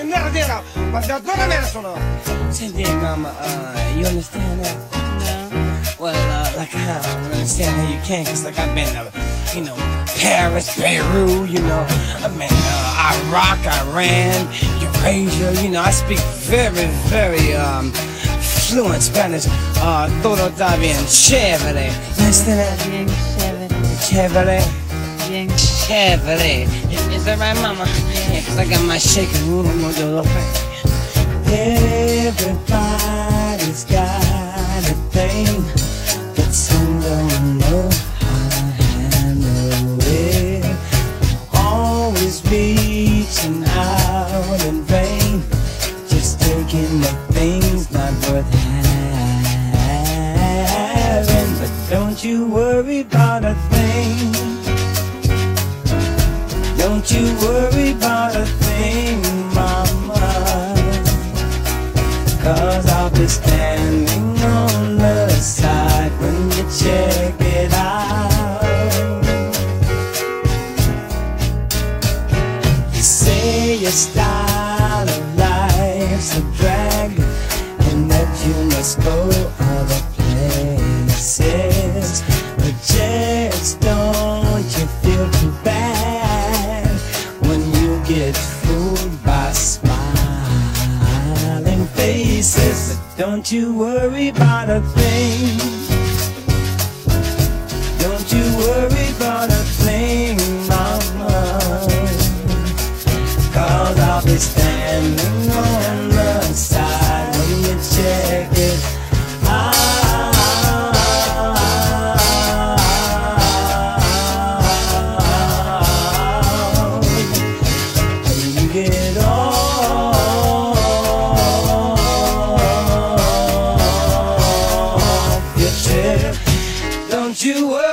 nera, ma da dove me ne sono? Senti, mama, you understand that? No. Well, like, I don't understand how you can, cause like I've been to, Paris, Beirut, I've been Iraq, Iran, Eurasia, I speak very, very, fluent Spanish. Todo está bien chévere. Listen to Bien chévere. Bien Chévere. Is that right, mama? Yeah, cause I got my shaking room. I'm gonna do a little thing. Everybody's got a thing, but some don't know how to handle it. Always reaching out in vain, just taking the things not worth having. But don't you worry about a thing. Don't you worry about a thing, mama, cause I'll be standing on the side when you check it out. You say your style of life's a drag and that you must go other places, but just don't you feel too bad when you get fooled by smiling faces. But don't you worry about a thing. Don't you worry about a thing, mama, cause I'll be standing on the side when you check it out. Get off your chair. Don't you worry.